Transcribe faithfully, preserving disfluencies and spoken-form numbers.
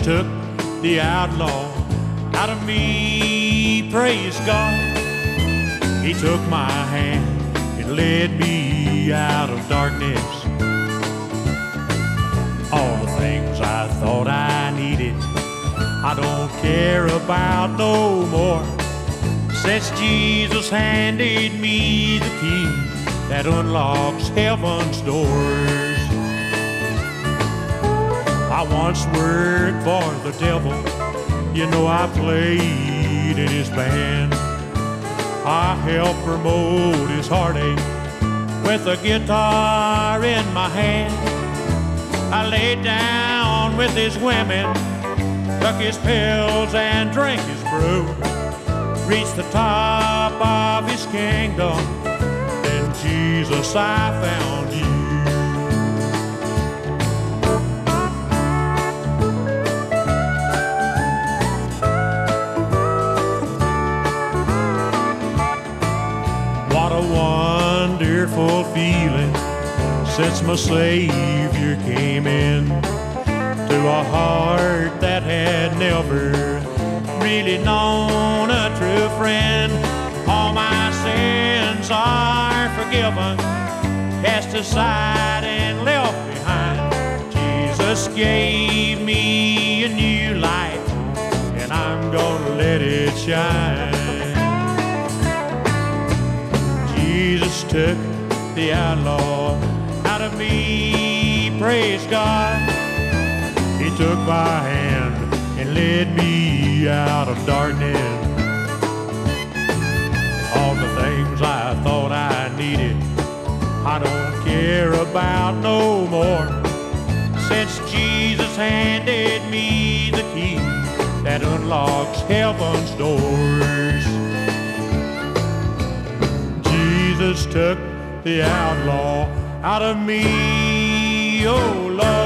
took the outlaw out of me, praise God. He took my hand and led me out of darkness. All the things I thought I needed, I don't care about no more, since Jesus handed me the key that unlocks heaven's doors. I once worked for the devil, you know I played in his band. I helped promote his heartache with a guitar in my hand. I laid down with his women, took his pills and drank his brew, reached the top of his kingdom, then Jesus I found you. What a wonderful feeling since my Savior came in to a heart that had never really known a true friend. All my sins are forgiven, cast aside and left behind. Jesus gave me a new life, and I'm gonna let it shine. Jesus took the outlaw out of me, praise God. He took my hand and led me out of darkness. All the things I thought I needed, I don't care about no more, since Jesus handed me the key that unlocks heaven's doors. Jesus took the outlaw out of me, oh Lord.